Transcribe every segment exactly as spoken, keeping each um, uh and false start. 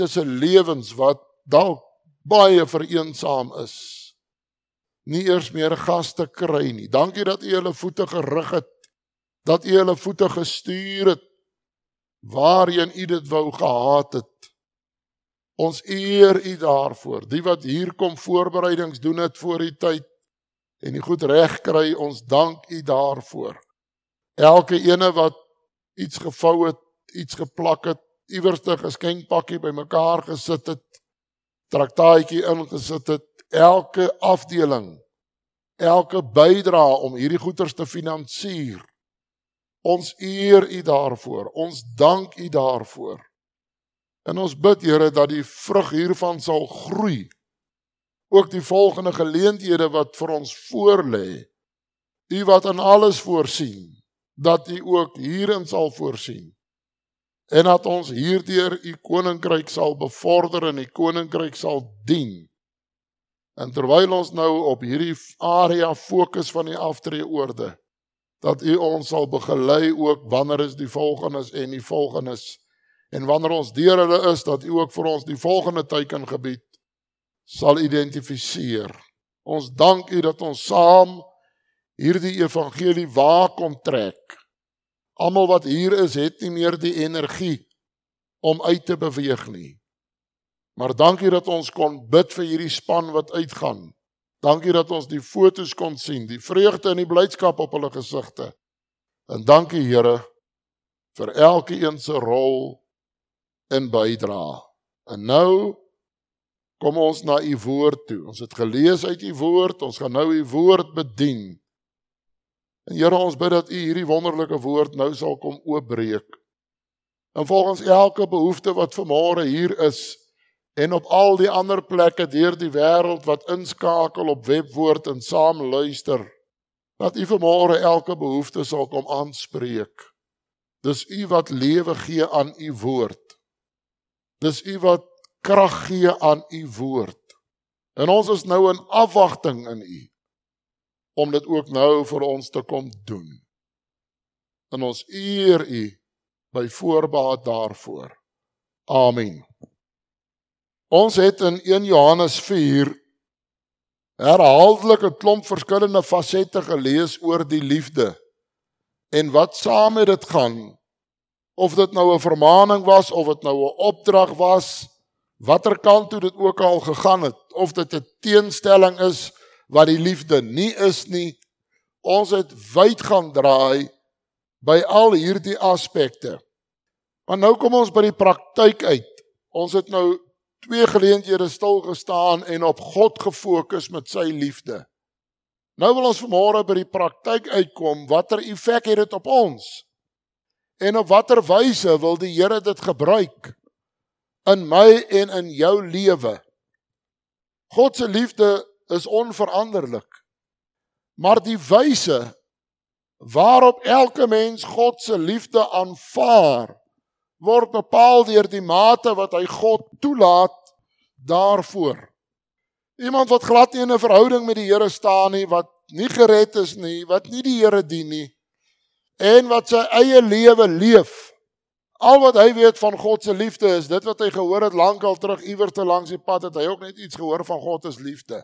tussen lewens wat dalk baie vereensaam is, nie eers meer gaste kry nie. Dankie dat U hulle voete gerig het, dat U hulle voete gestuur het, waarheen U dit wou gehad het. Ons eer U daarvoor, die wat hier kom voorbereidings doen het voor die tyd, en die goed reg kry, ons dank U daarvoor. Elke ene wat iets gevou het, iets geplak het, iewers 'n geskenkpakkie by mekaar gesit het, traktaatjie ingesit het, elke afdeling, elke bydra om hierdie goeders te finansier. Ons eer U daarvoor, ons dank U daarvoor. En ons bid, Here, dat die vrug hiervan sal groei. Ook die volgende geleenthede wat vir ons voorlê, U wat in alles voorsien, dat U ook hierin sal voorsien. En dat ons hierdeur U koninkryk sal bevorder en U koninkryk sal dien. En terwyl ons nou op hierdie area fokus van die aftreeoorde, dat U ons sal begelei ook wanneer is die volgendes en die volgendes. En wanneer ons deur hulle is, dat U ook vir ons die volgende teikengebied sal identifiseer. Ons dank U dat ons saam hierdie evangelie waar kom trek. Almal wat hier is, het nie meer die energie om uit te beweeg nie. Maar dankie dat ons kon bid vir hierdie span wat uitgaan. Dankie dat ons die foto's kon sien, die vreugde en die blydskap op hulle gesigte. En dankie, Here, vir elke een se rol en bydra. En nou kom ons na U woord toe. Ons het gelees uit U woord, ons gaan nou U woord bedien. En Here, ons bid dat U hierdie wonderlike woord nou sal kom oopbreek. En volgens elke behoefte wat vanmôre hier is, en op al die ander plekke deur die wêreld wat inskakel op webwoord en saam luister, dat U vanmôre elke behoefte sal kom aanspreek. Dis U wat lewe gee aan U woord. Dis U wat krag gee aan U woord. En ons is nou in afwagting in U, om dit ook nou vir ons te kom doen. En ons eer U by voorbaat daarvoor. Amen. Ons het in een Johannes vier herhaaldelik 'n klomp verskillende fasette gelees oor die liefde en wat saam met dit gaan, of dit nou 'n vermaaning was, of dit nou 'n opdrag was, watter kant toe dit ook al gegaan het, of dit 'n teenstelling is wat die liefde nie is nie, ons het wyd gaan draai by al hierdie aspekte. Maar nou kom ons by die praktyk uit. Ons het nou twee geleenthede stil gestaan en op God gefokus met sy liefde. Nou wil ons vanmôre by die praktyk uitkom, watter effek het dit op ons? En op watter wyse wil die Here dit gebruik in my en in jou lewe? God se liefde is onveranderlik, maar die wyse waarop elke mens God se liefde aanvaar, word bepaal deur die mate wat hy God toelaat daarvoor. Iemand wat glad nie in 'n verhouding met die Here staan nie, wat nie gered is nie, wat nie die Here dien nie, en wat sy eie lewe leef. Al wat hy weet van God se liefde is, dit wat hy gehoor het lankal terug iewers te langs die pad, het hy ook net iets gehoor van God is liefde.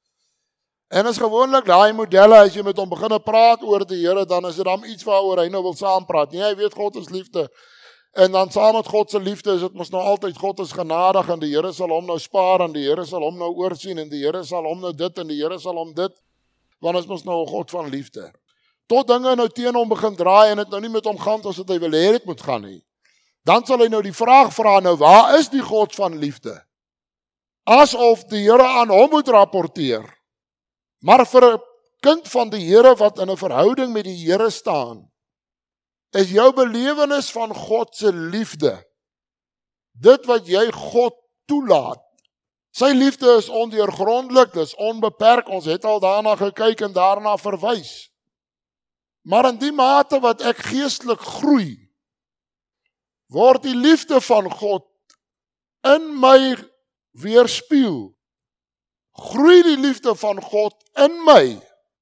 En is gewoonlik daai modelle, as jy met hom begin praat oor die Here, dan is dit dan iets waaroor hy nou wil saampraat. Nee, hy weet God is liefde. En dan saam met God se liefde is dit mos nou altyd God is genadig en die Here sal hom nou spaar en die Here sal hom nou oorsien en die Here sal hom nou dit en die Here sal hom dit, want is mos nou 'n God van liefde. Tot dinge nou teen hom begin draai en dit nou nie met hom gaan as wat hy wil hê dit moet gaan nie. Dan sal hy nou die vraag vra, nou waar is die God van liefde? Asof die Here aan hom moet rapporteer. Maar vir 'n kind van die Here wat in 'n verhouding met die Here staan, is jou belewenis van God se liefde, dit wat jy God toelaat. Sy liefde is ondeurgrondelik, dis onbeperk, ons het al daarna gekyk en daarna verwys. Maar in die mate wat ek geestelik groei, word die liefde van God in my weerspieël. Groei die liefde van God in my.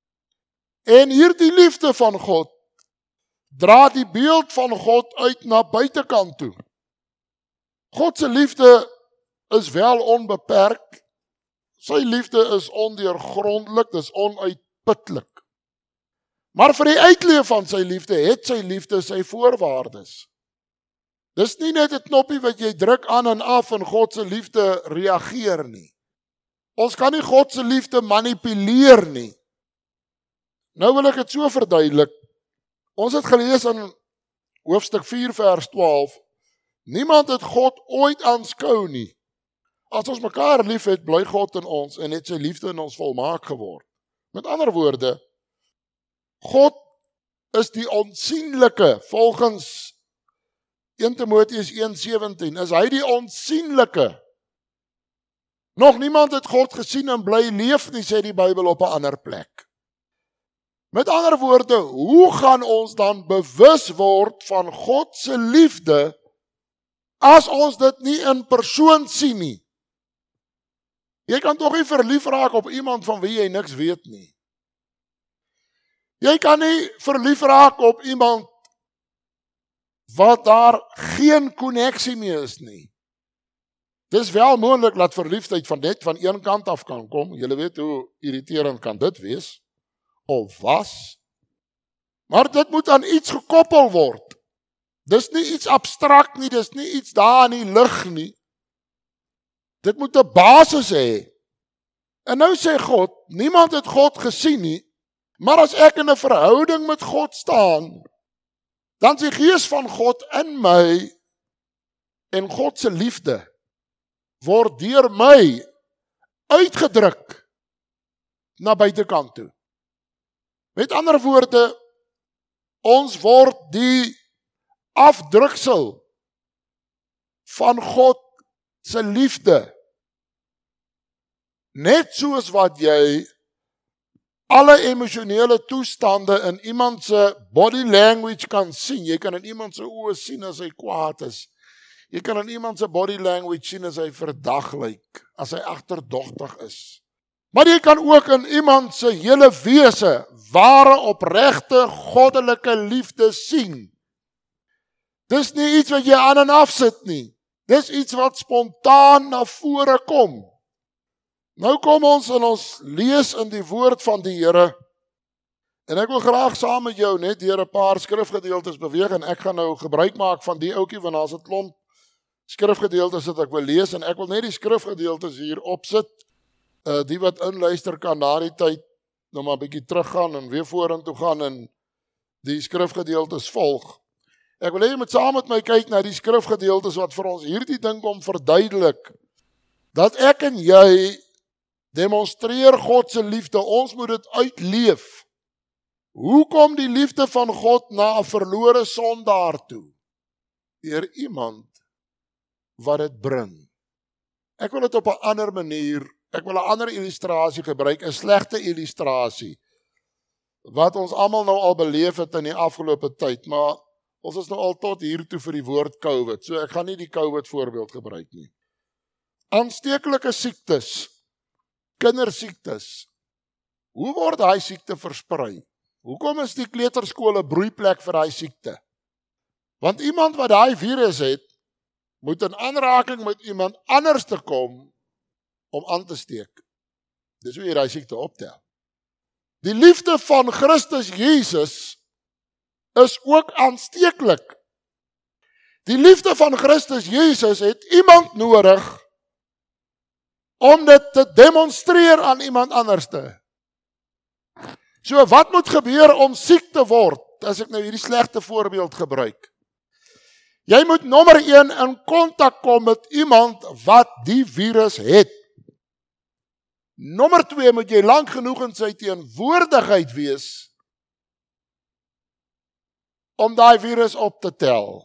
En hierdie liefde van God dra die beeld van God uit na buitekant toe. God se liefde is wel onbeperk. Sy liefde is ondeurgrondelik, dis onuitputlik. Maar vir die uitleef van sy liefde, het sy liefde sy voorwaardes. Dis nie net 'n knoppie wat jy druk aan en af en God se liefde reageer nie. Ons kan nie God se liefde manipuleer nie. Nou wil ek dit so verduidelik. Ons het gelees in hoofstuk vier vers twaalf, niemand het God ooit aanskou nie. As ons mekaar lief het, bly God in ons en het sy liefde in ons volmaak geword. Met ander woorde, God is die onsienlike, volgens eerste Timoteus een sewentien, is hy die onsienlike. Nog niemand het God gesien en bly leef nie, sê die Bybel op 'n ander plek. Met ander woorde, hoe gaan ons dan bewus word van God se liefde as ons dit nie in persoon sien nie? Jy kan tog nie verlief raak op iemand van wie jy niks weet nie. Jy kan nie verlief raak op iemand wat daar geen koneksie mee is nie. Dis wel moontlik dat verliefdheid van net van een kant af kan kom. Julle weet hoe irriterend kan dit wees, of was. Maar dit moet aan iets gekoppel word. Dis nie iets abstrakt nie, dis nie iets daar in die lug nie. Dit moet 'n basis hê. En nou sê God, niemand het God gesien nie, maar as ek in 'n verhouding met God staan, dan is die Gees van God in my en God se liefde word deur my uitgedruk na buitekant toe. Met ander woorde, ons word die afdruksel van God se liefde. Net soos wat jy alle emosionele toestande in iemand se body language kan sien. Jy kan in iemand se oë sien as hy kwaad is. Jy kan in iemand se body language sien as hy verdag lyk, as hy agterdogtig is. Maar jy kan ook in iemand se hele wese ware opregte goddelike liefde sien. Dis nie iets wat jy aan en af sit nie. Dis iets wat spontaan na vore kom. Nou kom ons en ons lees in die woord van die Here. En ek wil graag saam met jou net deur 'n paar skrifgedeeltes beweeg en ek gaan nou gebruik maak van die ouetjie want daar's 'n klomp skrifgedeeltes wat ek wil lees en ek wil net die skrifgedeeltes hier opsit. Uh, die wat inluister kan na die tyd nou maar 'n bietjie teruggaan en weer vorentoe gaan en die skrifgedeeltes volg. Ek wil hê jy moet saam met my kyk na die skrifgedeeltes wat vir ons hierdie ding kom verduidelik. Dat ek en jy demonstreer God se liefde, ons moet dit uitleef. Hoe kom die liefde van God na 'n verlore sondaar toe? Deur iemand wat dit bring. Ek wil dit op 'n ander manier, ek wil 'n ander illustrasie gebruik, 'n slegte illustrasie, wat ons almal nou al beleef het in die afgelope tyd, maar ons is nou al tot hier toe vir die woord COVID, so ek gaan nie die COVID voorbeeld gebruik nie. Aansteeklike siektes, kindersiektes, hoe word daai siekte versprei? Hoekom is die kleuterskool 'n broeiplek vir daai siekte? Want iemand wat daai virus het, moet in aanraking met iemand anders te kom om aan te steek. Dis hoe jy daai siekte optel. Die liefde van Christus Jesus is ook aansteeklik. Die liefde van Christus Jesus het iemand nodig om dit te demonstreer aan iemand anderste. So wat moet gebeur om siek te word, as ek nou hierdie slegte voorbeeld gebruik? Jy moet nommer een in kontak kom met iemand wat die virus het. Nommer twee moet jy lank genoeg in sy teenwoordigheid wees om daai virus op te tel.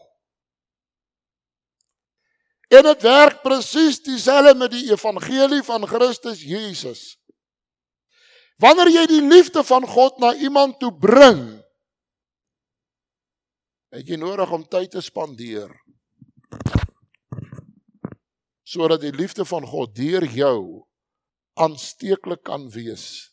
En dit werk presies dieselfde met die evangelie van Christus Jesus. Wanneer jy die liefde van God na iemand toe bring, het jy nodig om tyd te spandeer, sodat die liefde van God deur jou aansteeklik kan wees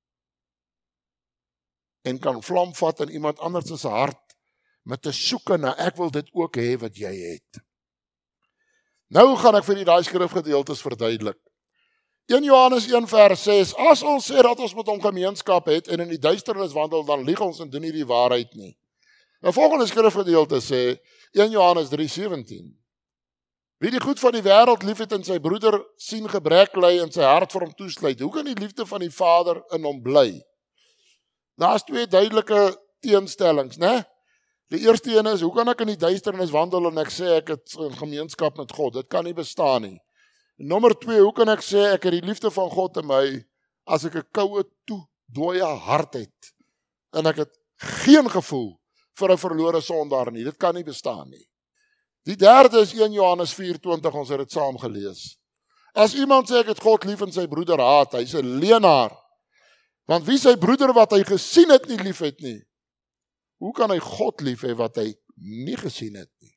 en kan vlam vat in iemand anders se hart met 'n soeke na ek wil dit ook hê wat jy het. Nou gaan ek vir die daai skrifgedeeltes verduidelik. een Johannes een vers ses, as ons sê dat ons met hom gemeenskap het en in die duisternis wandel, dan lieg ons en doen nie die waarheid nie. Die volgende skrifgedeelte sê, een Johannes drie sewentien, wie die goed van die wêreld liefhet en sy broeder sien gebrek ly en sy hart vir hom toesluit, hoe kan die liefde van die Vader in hom bly? Daar's twee duidelike teenstellings, né? Die eerste een is, hoe kan ek in die duisternis wandel en ek sê ek het 'n gemeenskap met God? Dit kan nie bestaan nie. Nommer twee, hoe kan ek sê ek het die liefde van God in my as ek 'n koue, toe, dooie hart het en ek het geen gevoel vir 'n verlore sondaar nie. Dit kan nie bestaan nie. Die derde is een Johannes vier twintig, ons het dit saam gelees. As iemand sê ek het God lief en sy broeder haat, hy's 'n leienaar. Want wie sy broeder wat hy gesien het nie lief het nie, hoe kan hy God lief hê wat hy nie gesien het nie?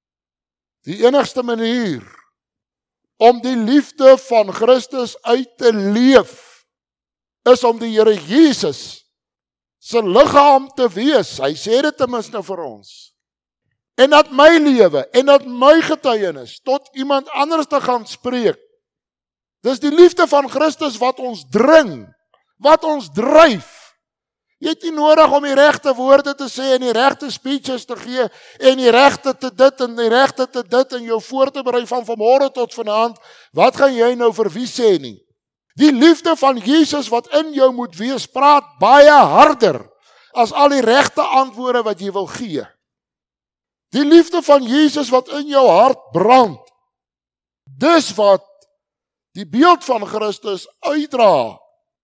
Die enigste manier om die liefde van Christus uit te leef, is om die Here Jesus se liggaam te wees. Hy sê dit ten minste vir ons. En dat my lewe, en dat my getuienis, tot iemand anders te gaan spreek. Dis die liefde van Christus wat ons dring, wat ons dryf. Jy het nie nodig om die regte woorde te sê en die regte speeches te gee en die regte te dit en die regte te dit en jou voor te berei van vanmôre tot vanaand. Wat gaan jy nou vir wie sê nie? Die liefde van Jesus wat in jou moet wees, praat baie harder as al die regte antwoorde wat jy wil gee. Die liefde van Jesus wat in jou hart brand, dis wat die beeld van Christus uitdra.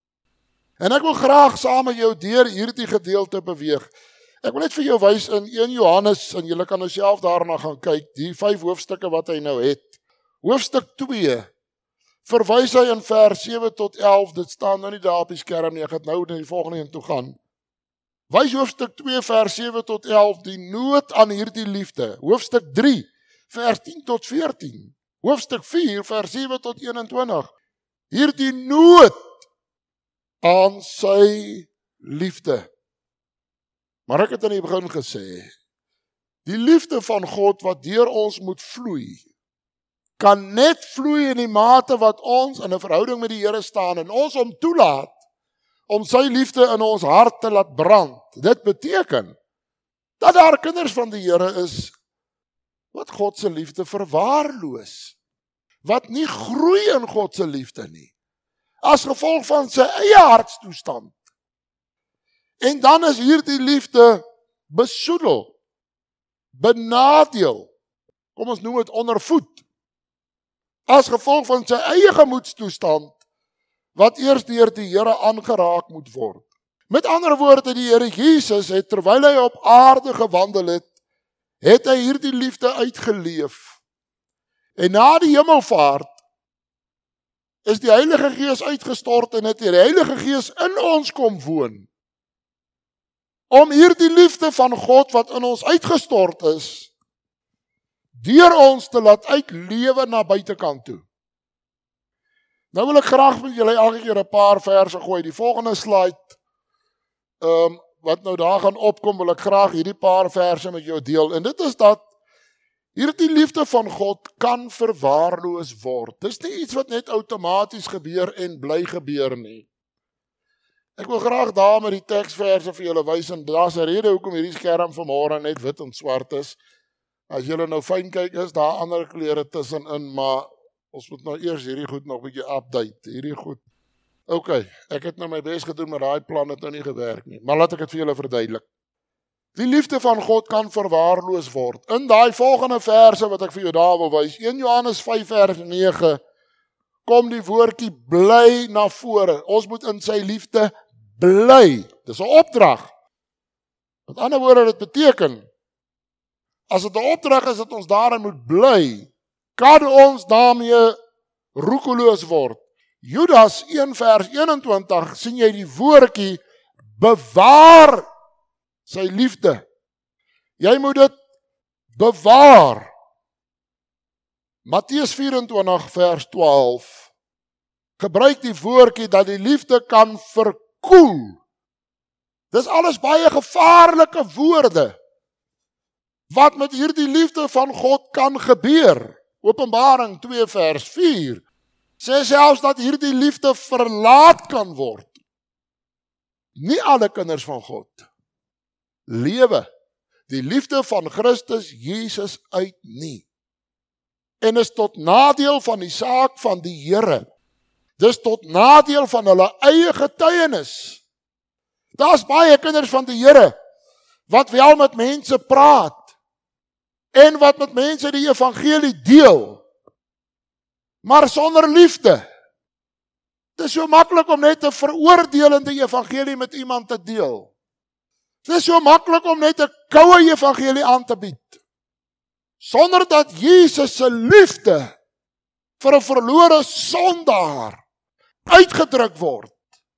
En ek wil graag saam met jou deur hierdie gedeelte beweeg. Ek wil net vir jou wys in een Johannes, en julle kan nou self daarna gaan kyk, die vyf hoofstukke wat hy nou het. Hoofstuk twee, verwys hy in vers sewe tot elf, dit staan nou nie daar op die skerm nie, ek gaan nou na die volgende een toe gaan. Wys hoofstuk twee, vers sewe tot elf, die nood aan hierdie liefde. Hoofstuk drie, vers tien tot veertien. Hoofstuk vier, vers sewe tot eenentwintig. Hierdie nood aan sy liefde. Maar ek het in die begin gesê, die liefde van God wat deur ons moet vloei, kan net vloei in die mate wat ons in 'n verhouding met die Here staan en ons hom toelaat om sy liefde in ons hart te laat brand. Dit beteken dat daar kinders van die Here is wat God se liefde verwaarloos, wat nie groei in God se liefde nie, as gevolg van sy eie hartstoestand. En dan is hierdie liefde besoedel, benadeel, kom ons noem dit ondervoed, as gevolg van sy eie gemoedstoestand, wat eers deur die Here aangeraak moet word. Met ander woorde, die Here Jesus het, terwyl hy op aarde gewandel het, het hy hierdie liefde uitgeleef. En na die hemelvaart, is die Heilige Gees uitgestort en het die Heilige Gees in ons kom woon, om hierdie liefde van God wat in ons uitgestort is, deur ons te laat uitlewe na buitekant toe. Nou wil ek graag met julle elke keer 'n paar verse gooi. Die volgende slide, um, wat nou daar gaan opkom, wil ek graag hierdie paar verse met jou deel. En dit is dat hierdie liefde van God kan verwaarloos word. Dis nie iets wat net outomaties gebeur en bly gebeur nie. Ek wil graag daar met die teksverse vir julle wys, en daar's 'n rede hoekom hierdie skerm vanmôre net wit en swart is. As julle nou fyn kyk, is daar ander kleure tussenin, maar ons moet nou eers hierdie goed nog 'n bietjie update. Hierdie goed. OK, ek het nou my bes gedoen, maar daai plan het nou nie gewerk nie. Maar laat ek dit vir julle verduidelik. Die liefde van God kan verwaarloos word. In daai volgende verse wat ek vir jou daar wil wys, een Johannes vyf vers nege, kom die woordjie bly na vore. Ons moet in sy liefde bly. Dis 'n opdrag. Met ander woorde, dit beteken, as dit 'n opdrag is dat ons daarin moet bly, kan ons daarmee roekeloos word. Judas een vers eenentwintig, sien jy die woordjie bewaar sy liefde. Jy moet dit bewaar. Matteus vyf-en-twintig vers twaalf gebruik die woordjie dat die liefde kan verkoel. Dis alles baie gevaarlike woorde wat met hierdie liefde van God kan gebeur. Openbaring twee vers vier, sê selfs dat hierdie liefde verlaat kan word. Nie alle kinders van God lewe die liefde van Christus Jesus uit nie. En is tot nadeel van die saak van die Here. Dis tot nadeel van hulle eie getuienis. Daar's baie kinders van die Here wat wel met mense praat en wat met mense die evangelie deel, maar sonder liefde. Dit is so maklik om net 'n veroordelende evangelie met iemand te deel. Dit is so maklik om net 'n koue evangelie aan te bied, sonder dat Jesus se liefde vir 'n verlore sondaar uitgedruk word.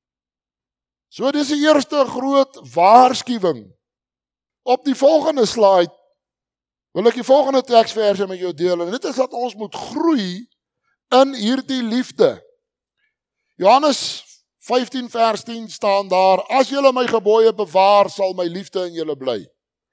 So dis die eerste groot waarskuwing. Op die volgende slide wil ek die volgende teksverse met jou deel, en dit is dat ons moet groei in hierdie liefde. Johannes vyftien vers tien staan daar, as julle my gebooie bewaar, sal my liefde in julle bly.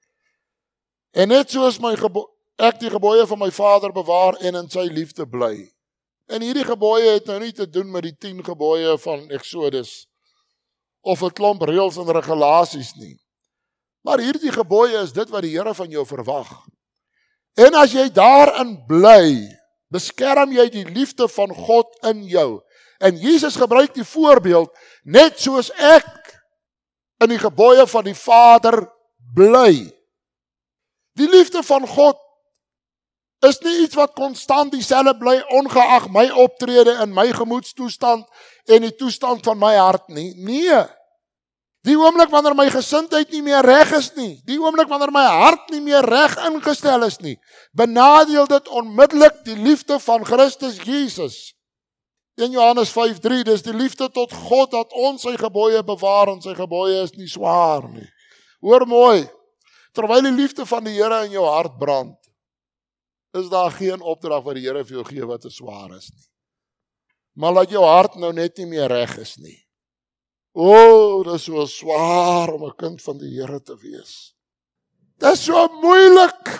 En net soos my gebo- ek die gebooie van my Vader bewaar en in sy liefde bly. En hierdie gebooie het nou nie te doen met die tien gebooie van Exodus, of 'n klomp reëls en regulasies nie. Maar hierdie gebooie is dit wat die Here van jou verwag. En as jy daarin bly, beskerm jy die liefde van God in jou. En Jesus gebruik die voorbeeld, net soos ek in die gebooie van die Vader bly. Die liefde van God is nie iets wat konstant dieselfde bly, ongeag my optrede in my gemoedstoestand en die toestand van my hart nie. Nee. Die oomblik wanneer my gesindheid nie meer reg is nie, die oomblik wanneer my hart nie meer reg ingestel is nie, benadeel dit onmiddellik die liefde van Christus Jesus. In Johannes vyf drie, dis die liefde tot God dat ons sy gebooie bewaar, en sy gebooie is nie swaar nie. Hoor mooi, terwyl die liefde van die Here in jou hart brand, is daar geen opdrag wat die Here vir jou gee wat te swaar is nie. Maar dat jou hart nou net nie meer reg is nie. O, oh, dit is so swaar om 'n kind van die Here te wees. Dit is so moeilik.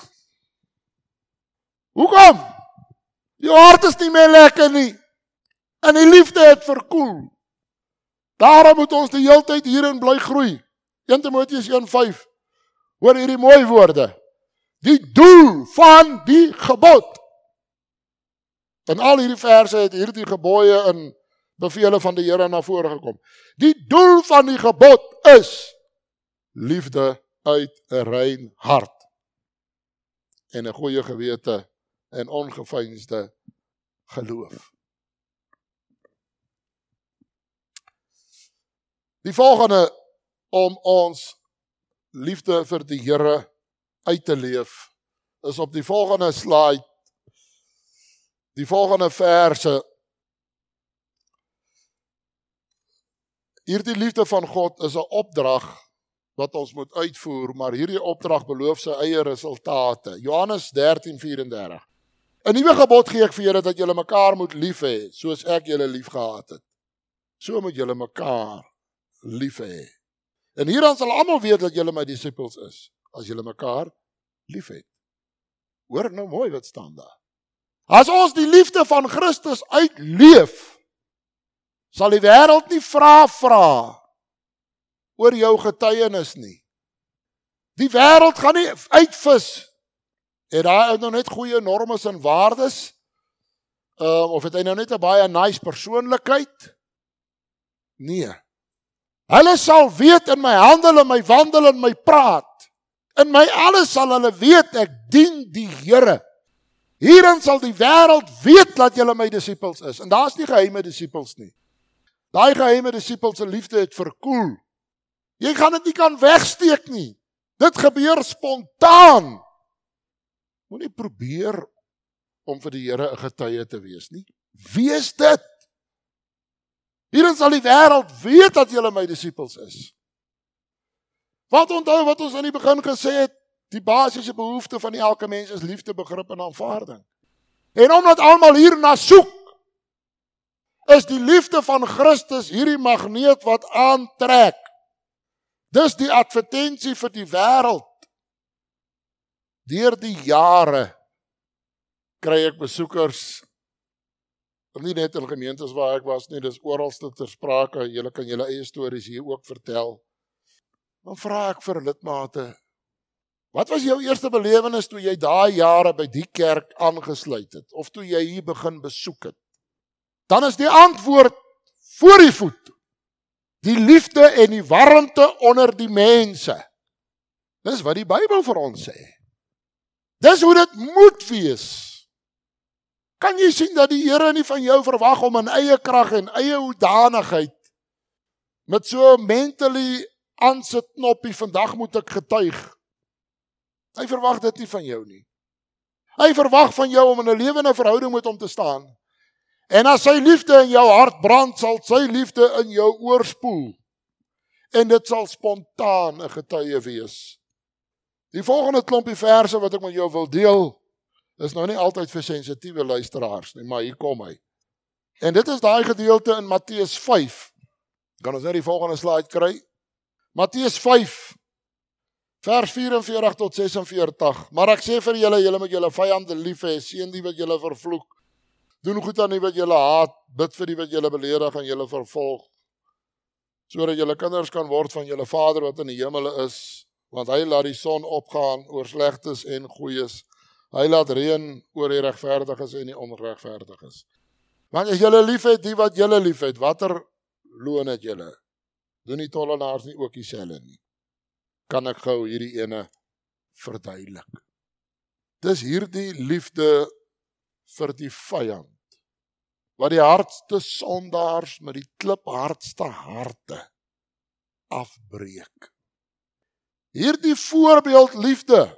Hoekom? Jou hart is nie meer lekker nie. En die liefde het verkoel. Daarom moet ons die hele tyd hierin bly groei. Eerste Timoteus een vyf. Hoor hierdie mooi woorde. Die doel van die gebod. In al hierdie verse het hierdie gebooie en bevele van die Here na vore gekom. Die doel van die gebod is liefde uit 'n rein hart en 'n goeie gewete en ongeveinsde geloof. Die volgende om ons liefde vir die Here uit te leef is op die volgende slide. Die volgende verse. Hierdie liefde van God is 'n opdrag wat ons moet uitvoer, maar hierdie opdrag beloof sy eie resultate. Johannes dertien vyf-en-dertig. 'n Nuwe gebod gee ek vir julle dat julle mekaar moet lief hê, soos ek julle lief gehad het. So moet julle mekaar lief hê. En hieraan sal almal weet dat julle my disippels is, as julle mekaar lief het. Hoor nou mooi wat staan daar. As ons die liefde van Christus uitleef, sal die wêreld nie vra vra oor jou getuienis nie. Die wêreld gaan nie uitvis. Het hy nou net goeie normes en waardes? Um, of het hy nou net 'n baie nice persoonlikheid? Nee. Hulle sal weet in my handel en my wandel en my praat. In my alles sal hulle weet ek dien die Here. Hierin sal die wêreld weet dat julle my disippels is. En daar's nie geheime disippels nie. Daai geheime disippels se liefde het verkoel. Jy gaan dit nie kan wegsteek nie. Dit gebeur spontaan. Moenie probeer om vir die Here 'n getuie te wees nie. Wees dit. Hierin sal die wêreld weet dat julle my disippels is. Wat onthou wat ons aan die begin gesê het, die basiese behoefte van elke mens is liefde, begrip en aanvaarding. En omdat almal hierna soek, is die liefde van Christus hierdie magneet wat aantrek. Dis die advertensie vir die wêreld. Deur die jare kry ek besoekers, nie net in gemeentes waar ek was nie, dis oralste ter sprake, julle kan julle eie stories hier ook vertel. Dan vra ek vir lidmate, wat was jou eerste belewenis toe jy daai jare by die kerk aangesluit het, of toe jy hier begin besoek het? Dan is die antwoord voor die voet. Die liefde en die warmte onder die mense. Dis wat die Bybel vir ons sê. Dis hoe dit moet wees. Kan jy sien dat die Here nie van jou verwag om in eie krag en eie hoedanigheid met so mentally aansit knoppie, vandag moet ek getuig. Hy verwag dit nie van jou nie. Hy verwag van jou om in 'n lewende verhouding met hom te staan. En as sy liefde in jou hart brand, sal sy liefde in jou oorspoel. En dit sal spontaan 'n getuie wees. Die volgende klompie verse wat ek met jou wil deel, is nou nie altyd vir sensitiewe luisteraars nie, maar hier kom hy. En dit is daai gedeelte in Matteus vyf. Kan ons nou die volgende slide kry? Matteus vyf, vers vyf-en-veertig tot ses-en-veertig. Maar ek sê vir julle, julle moet julle vyande lief hê, seën die wat julle vervloek. Doen goed aan die wat julle haat, bid vir die wat julle beledig en julle vervolg, sodat julle kinders kan word van julle Vader wat in die hemele is, want hy laat die son opgaan oor slegtes en goeies. Hy laat reën oor die regverdiges en die onregverdiges. Want as julle lief het die wat julle lief het, watter loon het julle? Doen die tollenaars nie ook dieselfde nie? Kan ek gou hierdie ene verduidelik? Dis hierdie liefde vir die vyand, wat die hardste sondaars met die kliphardste harte afbreek. Hierdie voorbeeld liefde.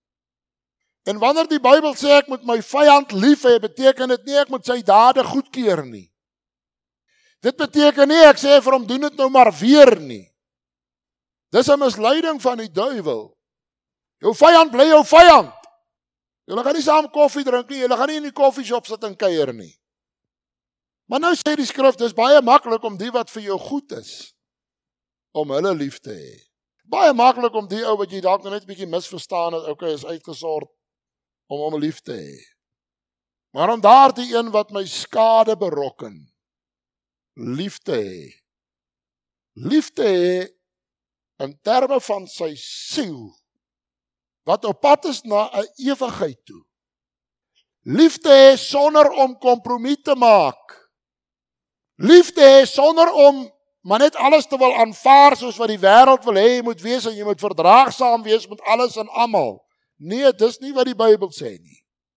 En wanneer die Bybel sê ek moet my vyand lief hê, beteken dit nie ek moet sy dade goedkeur nie. Dit beteken nie ek sê vir hom doen dit nou maar weer nie. Dis 'n misleiding van die duiwel. Jou vyand bly jou vyand. Julle gaan nie saam koffie drink nie, julle gaan nie in die koffieshop sit en kuier nie. Maar nou sê die skrif, dis baie maklik om die wat vir jou goed is, om hulle lief te hê. Baie maklik om die ou wat jy dalk net 'n bietjie misverstaan het, okay, is uitgesort, om hom lief te hê. Maar om daardie een wat my skade berokken, lief te hê. Lief te hê in terme van sy siel, wat op pad is na 'n ewigheid toe. Lief te hê sonder om kompromie te maak. Lief te hê sonder om maar net alles te wil aanvaar soos wat die wêreld wil hê jy moet wees en jy moet verdraagsaam wees met alles en almal. Nee, dis nie wat die Bybel sê nie.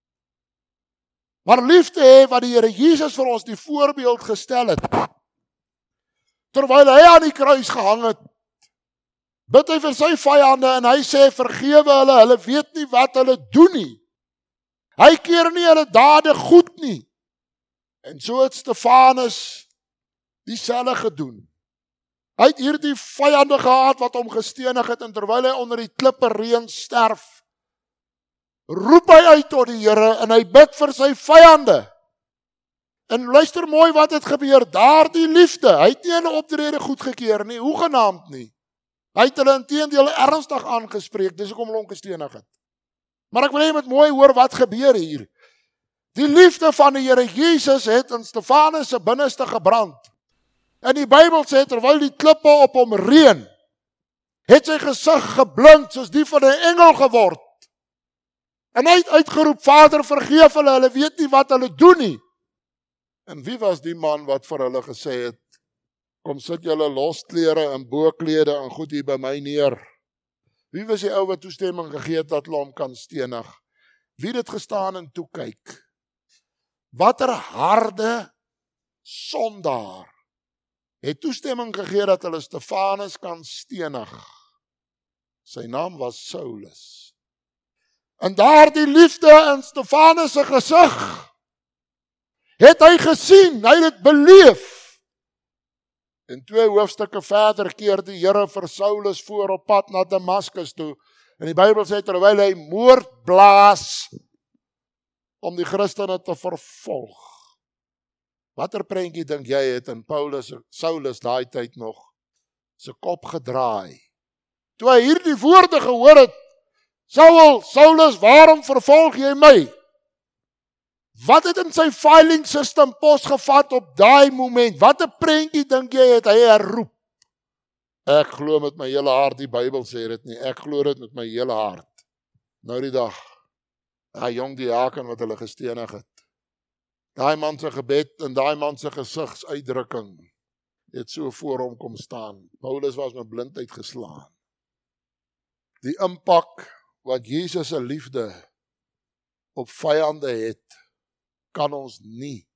Maar lief te hê wat die Here Jesus vir ons die voorbeeld gestel het. Terwyl hy aan die kruis gehang het, bid hy vir sy vyande en hy sê vergewe hulle, hulle weet nie wat hulle doen nie. Hy keer nie hulle dade goed nie. En so het Stefanus dieselfde gedoen. Hy het hierdie vyande gehad wat hom gestenig het en terwyl hy onder die klippe reën sterf, roep hy uit tot die Here en hy bid vir sy vyande. En luister mooi wat het gebeur, daardie liefde, hy het nie in 'n optrede goedgekeur nie, hoegenaamd nie. Hy het hulle inteendeel ernstig aangespreek, dis hoekom hulle hom gestenig het. Maar ek wil hê jy moet mooi hoor wat gebeur hier. Die liefde van die Here Jesus het in Stefanus se binneste gebrand. En die Bybel sê terwyl die klippe op hom reën, het sy gesig geblink soos die van 'n engel geword. En hy het uitgeroep, Vader, vergeef hulle, hulle weet nie wat hulle doen nie. En wie was die man wat vir hulle gesê het, kom sit julle losklere en boklede en goed hier by my neer. Wie was die ou wat toestemming gegee het dat hulle hom kan stenig? Wie het dit gestaan en toe kyk? Watter harde sondaar het toestemming gegee dat hulle Stefanus kan stenig? Sy naam was Saulus. En daardie liefde in Stefanus se gesig het hy gesien, hy het dit beleef. En twee hoofstukke verder keer die Here vir Saulus voor op pad na Damaskus toe. En die Bybel sê terwyl hy moord blaas om die Christene te vervolg. Watter prentjie dink jy het in Paulus, Saulus daai tyd nog sy kop gedraai? Toe hy hierdie woorde gehoor het, Saul, Saulus, waarom vervolg jy my? Wat het in sy filing system posgevat op daai moment? Wat 'n prentjie dink jy het hy herroep? Ek glo met my hele hart, die Bybel sê dit nie, ek glo dit met my hele hart. Nou die dag, daai jong diaken wat hulle gestenig het, daai man se gebed en daai man se gesigsuitdrukking het so voor hom kom staan. Paulus was met blindheid geslaan. Die impak wat Jesus se liefde op vyande het, kan ons nie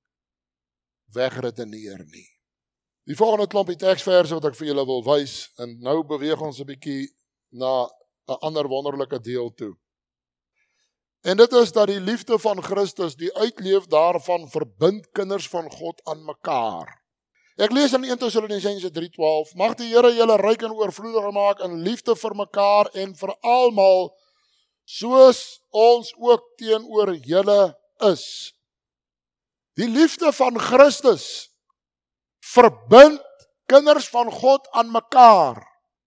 wegredeneer nie. Die volgende klompie teksverse wat ek vir julle wil wys, en nou beweeg ons 'n bietjie na 'n ander wonderlike deel toe. En dit is dat die liefde van Christus, die uitleef daarvan, verbind kinders van God aan mekaar. Ek lees in Eerste Tessalonisense drie twaalf, mag die Here julle ryk en oorvloedig maak in liefde vir mekaar en vir almal, soos ons ook teenoor julle is. Die liefde van Christus verbind kinders van God aan mekaar.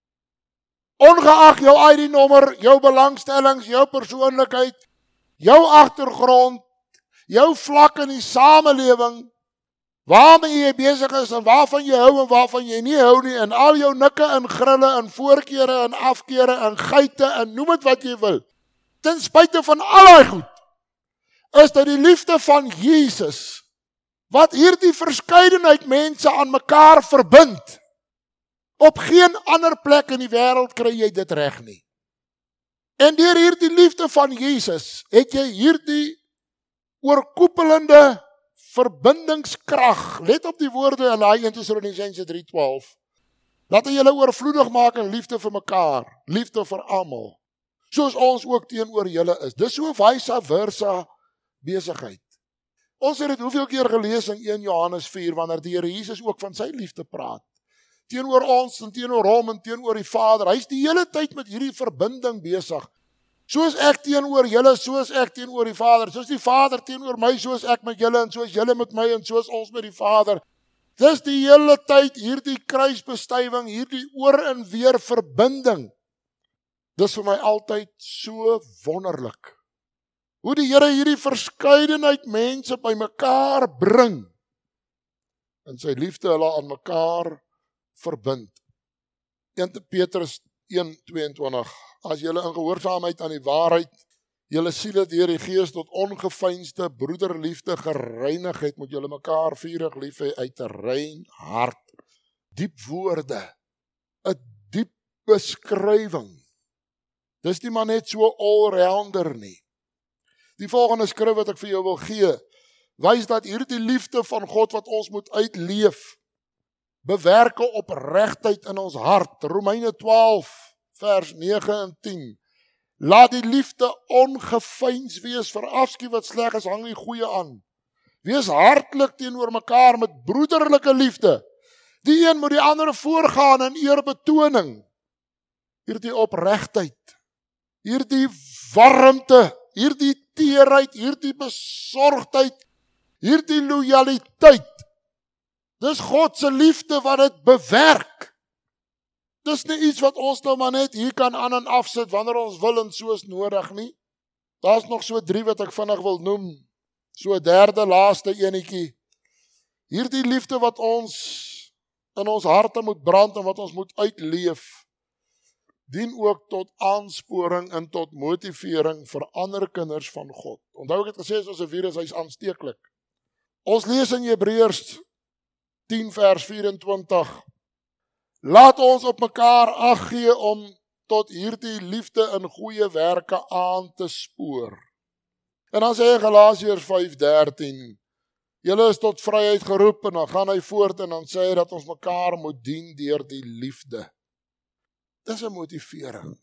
Ongeag jou I D-nommer, jou belangstellings, jou persoonlikheid, jou agtergrond, jou vlak in die samelewing, waarmee jy besig is en waarvan jy hou en waarvan jy nie hou nie, en al jou nikke en grille en voorkeure en afkeure en geite en noem dit wat jy wil. Ten spyte van al daai goed, is dit die liefde van Jesus wat hierdie verskeidenheid mense aan mekaar verbind. Op geen ander plek in die wêreld kry jy dit reg nie. En deur hierdie liefde van Jesus het jy hierdie oorkoepelende verbindingskrag. Let op die woorde in Eerste Tessalonisense drie twaalf. Laat hy julle oorvloedig maak in liefde vir mekaar, liefde vir almal, soos ons ook teenoor julle is. Dis so vice versa besigheid. Ons het dit hoeveel keer gelees in Eerste Johannes vier, wanneer die Here Jesus ook van sy liefde praat. Teenoor ons en teenoor hom en teenoor die Vader. Hy's die hele tyd met hierdie verbinding besig. Soos ek teenoor julle, soos ek teenoor die Vader. Soos die Vader teenoor my, soos ek met julle, en soos julle met my, en soos ons met die Vader. Dis die hele tyd hierdie kruisbestuiving, hierdie oor en weer verbinding. Dis vir my altyd so wonderlik. Hoe die Here hierdie verskeidenheid mense by mekaar bring, en sy liefde hulle aan mekaar verbind. Eerste Petrus een tweeëntwintig, as julle in gehoorsaamheid aan die waarheid, julle siele deur die Gees tot ongeveinsde broederliefde gereinig het, moet julle mekaar vurig lief hê uit 'n rein hart. Diep woorde, 'n diep beskrywing. Dis nie maar net so all-rounder nie. Die volgende skrif wat ek vir jou wil gee, wys dat hierdie liefde van God wat ons moet uitleef, bewerke opregtheid in ons hart. Romeine twaalf, vers nege en tien. Laat die liefde ongeveins wees, verafskuw wat sleg is, hang die goeie aan. Wees hartlik teenoor mekaar met broederlike liefde. Die een moet die ander voorgaan in eerbetoning. Hierdie opregtheid, hierdie warmte, hierdie teerheid, hierdie besorgdheid, hierdie lojaliteit. Dis God se liefde wat dit bewerk. Dis nie iets wat ons nou maar net hier kan aan en afsit wanneer ons wil en soos nodig nie. Daar's nog so drie wat ek vinnig wil noem. So 'n derde, laaste enetjie. Hierdie liefde wat ons in ons harte moet brand en wat ons moet uitleef, dien ook tot aansporing en tot motivering vir ander kinders van God. Onthou ek het gesê, as ons 'n virus, hy's aansteeklik. Ons lees in Hebreërs tien vers vyf-en-twintig. Laat ons op mekaar ag gee om tot hierdie liefde in goeie werke aan te spoor. En dan sê hy Galasiërs vyf dertien, julle is tot vryheid geroep, en dan gaan hy voort en dan sê hy dat ons mekaar moet dien deur die liefde. Dis 'n motivering.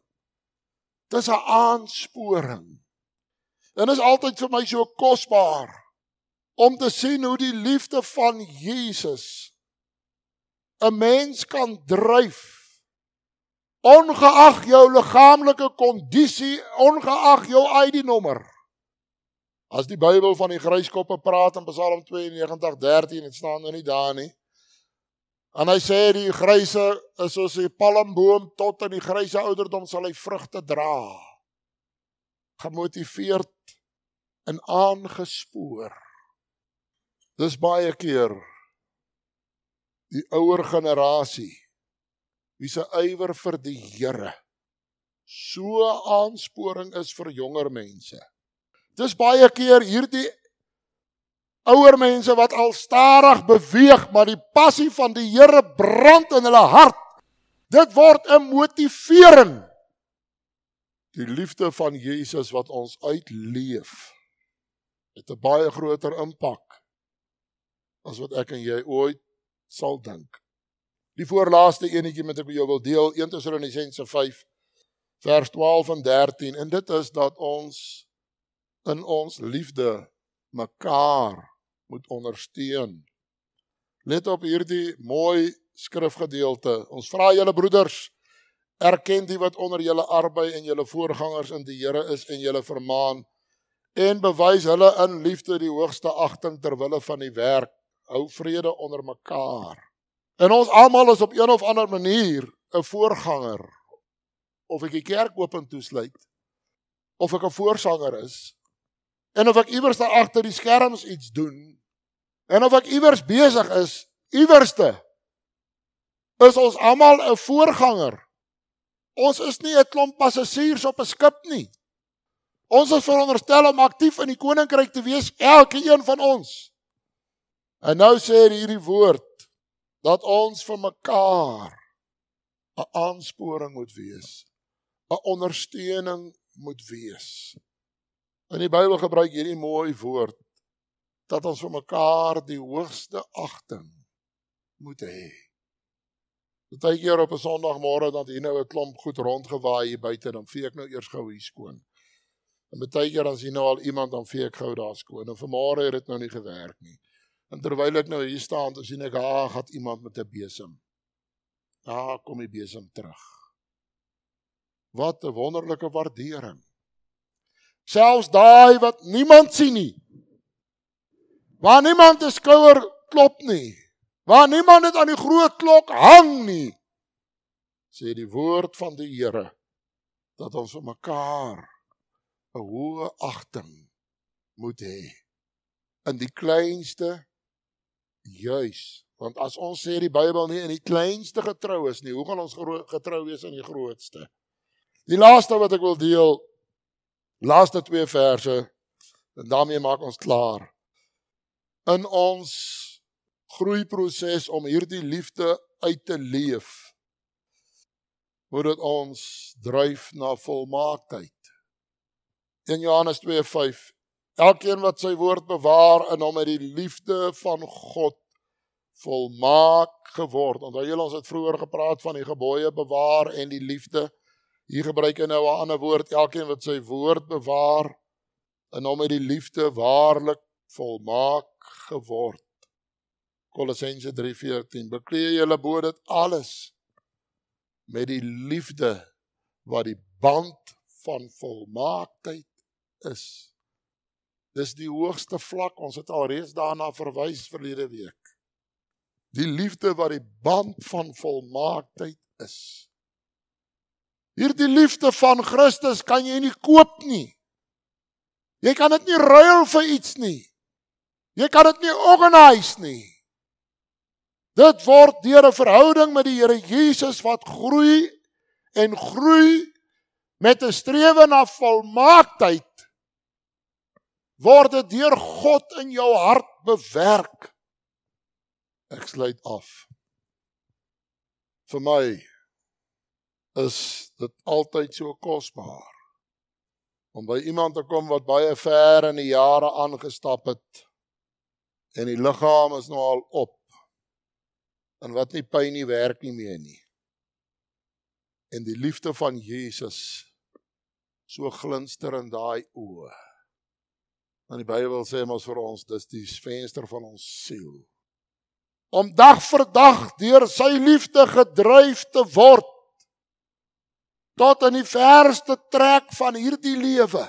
Dis 'n aansporing. En is altyd vir my so kosbaar om te sien hoe die liefde van Jesus 'n mens kan dryf, ongeag jou liggaamlike kondisie, ongeag jou I D-nommer. As die Bybel van die gryskoppe praat in Psalm tweeënnegentig dertien, dit staan nou nie daar nie. En hy sê die gryse is soos 'n palmboom, tot in die gryse ouderdom sal hy vrugte dra. Gemotiveerd en aangespoor. Dis baie keer die ouer generasie, wie se ywer vir die Here so aansporing is vir jonger mense. Dis baie keer hierdie ouer mense wat al stadig beweeg, maar die passie van die Here brand in hulle hart. Dit word 'n motivering. Die liefde van Jesus wat ons uitleef, het 'n baie groter impak as wat ek en jy ooit sal dink. Die voorlaaste enetjie met ek met jou wil deel, Eerste Tessalonisense vyf, vers twaalf en dertien, en dit is dat ons in ons liefde mekaar moet ondersteun. Let op hierdie mooi skrifgedeelte. Ons vra julle broeders, erken die wat onder julle arbei en julle voorgangers in die Here is en julle vermaan, en bewys hulle in liefde die hoogste agting ter wille van die werk. Hou vrede onder mekaar. En ons almal is op een of ander manier 'n voorganger. Of ek die kerk oop en toesluit, of ek 'n voorsanger is, en of ek iewers daar agter die skerms iets doen, en of ek iewers besig is, iewerste, is ons almal 'n voorganger. Ons is nie 'n klomp passasiers op 'n skip nie. Ons is veronderstel om aktief in die koninkryk te wees, elke een van ons. En nou sê hierdie woord, dat ons vir mekaar 'n aansporing moet wees, 'n ondersteuning moet wees. In die Bybel gebruik hierdie mooi woord, dat ons vir mekaar die hoogste agting moet hê. Partykeer op 'n Sondagmôre dan hier nou 'n klomp goed rondgewaai hier buite, dan vee ek nou eers gou hier skoon. En partykeer dan sien nou al iemand, dan vee ek gou daar skoon. En vanmôre het dit nou nie gewerk nie. En terwyl ek nou hier staan, dan sien ek, ah, gaan iemand met 'n besem. Ah, kom die besem terug. Wat 'n wonderlike waardering. Selfs daai wat niemand sien nie. Waar niemand 'n skouer klop nie. Waar niemand dit aan die groot klok hang nie. Sê die woord van die Here, dat ons vir mekaar 'n hoë agting moet hê. In die kleinste, juis, want as ons sê die Bybel nie in die kleinste getrou is nie, hoe gaan ons getrou wees in die grootste? Die laaste wat ek wil deel, laaste twee verse, en daarmee maak ons klaar. In ons groeiproses om hierdie liefde uit te leef, moet dit ons dryf na volmaaktheid. In Johannes twee vyf, elkeen wat sy woord bewaar en hom met die liefde van God volmaak geword. Onthou julle, ons het vroeër gepraat van die gebooie bewaar en die liefde. Hier gebruik hy nou 'n ander woord, elkeen wat sy woord bewaar en hom met die liefde waarlik volmaak geword. Kolossense drie veertien, bekleë julle bo dit alles met die liefde wat die band van volmaaktheid is. Dis die hoogste vlak, ons het al reeds daarna verwys verlede week. Die liefde wat die band van volmaaktheid is. Hierdie liefde van Christus kan jy nie koop nie. Jy kan dit nie ruil vir iets nie. Jy kan dit nie organise nie. Dit word deur 'n verhouding met die Here Jesus wat groei en groei met 'n strewe na volmaaktheid, word dit deur God in jou hart bewerk. Ek sluit af. Vir my is dit altyd so kosbaar om by iemand te kom wat baie ver in die jare aangestap het en die liggaam is nou al op en wat nie pyn nie werk nie meer nie. En die liefde van Jesus so glinster in daai oë. En die Bybel sê mos vir ons, dis die venster van ons siel. Om dag vir dag deur sy liefde gedryf te word tot in die verste trek van hierdie lewe.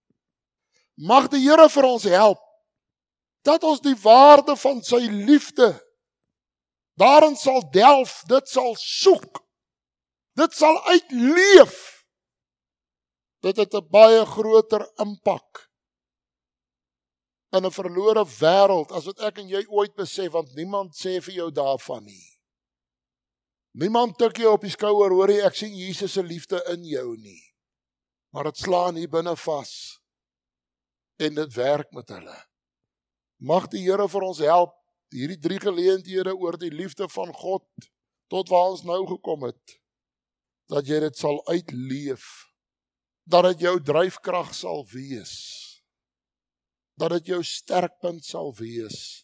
Mag die Here vir ons help dat ons die waarde van sy liefde daarin sal delf, dit sal soek, dit sal uitleef. Dit het 'n baie groter impak in 'n verlore wêreld, as wat ek en jy ooit besef, want niemand sê vir jou daarvan nie. Niemand tik jou op die skouer, hoor jy, ek sien Jesus se liefde in jou nie. Maar dit slaan hier binne vas. En dit werk met hulle. Mag die Here vir ons help, hierdie drie geleenthede oor die liefde van God, tot waar ons nou gekom het, dat jy dit sal uitleef, dat dit jou dryfkrag sal wees, dat dit jou sterkpunt sal wees,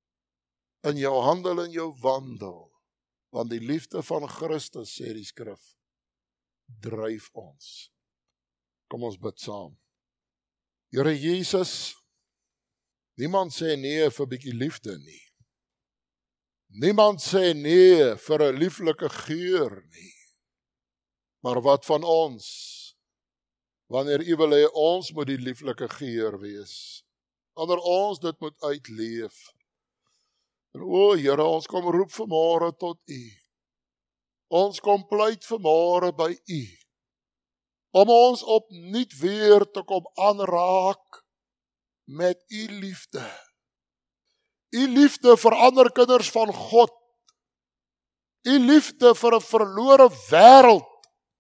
in jou handel en jou wandel, want die liefde van Christus, sê die skrif, dryf ons. Kom ons bid saam. Here Jesus, niemand sê nee vir 'n bietjie liefde nie. Niemand sê nee vir 'n lieflike geur nie. Maar wat van ons, wanneer U wil hê ons moet die lieflike geur wees, wanneer ons dit moet uitleef. En o Here, ons kom roep vanmôre tot U. Ons kom pleit vanmôre by U, om ons opnuut weer te kom aanraak met U liefde. U liefde vir ander kinders van God. U liefde vir 'n verlore wêreld.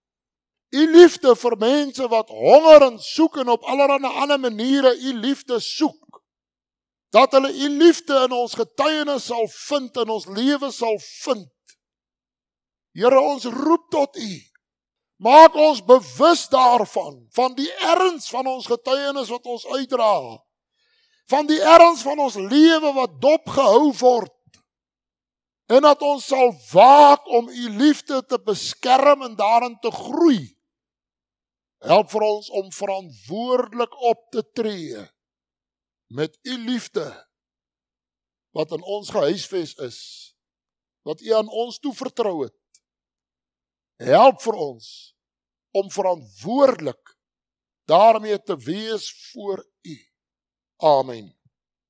U liefde vir mense wat honger en soek en op allerlei ander maniere U liefde soek. Dat hulle U liefde in ons getuienis sal vind, in ons lewe sal vind. Here, ons roep tot U. Maak ons bewus daarvan, van die erns van ons getuienis wat ons uitdra, van die erns van ons lewe wat dopgehou word, en dat ons sal waak om U liefde te beskerm en daarin te groei. Help vir ons om verantwoordelik op te tree, met U liefde, wat in ons gehuisves is, wat U aan ons toevertrou het. Help vir ons om verantwoordelik daarmee te wees voor U. Amen.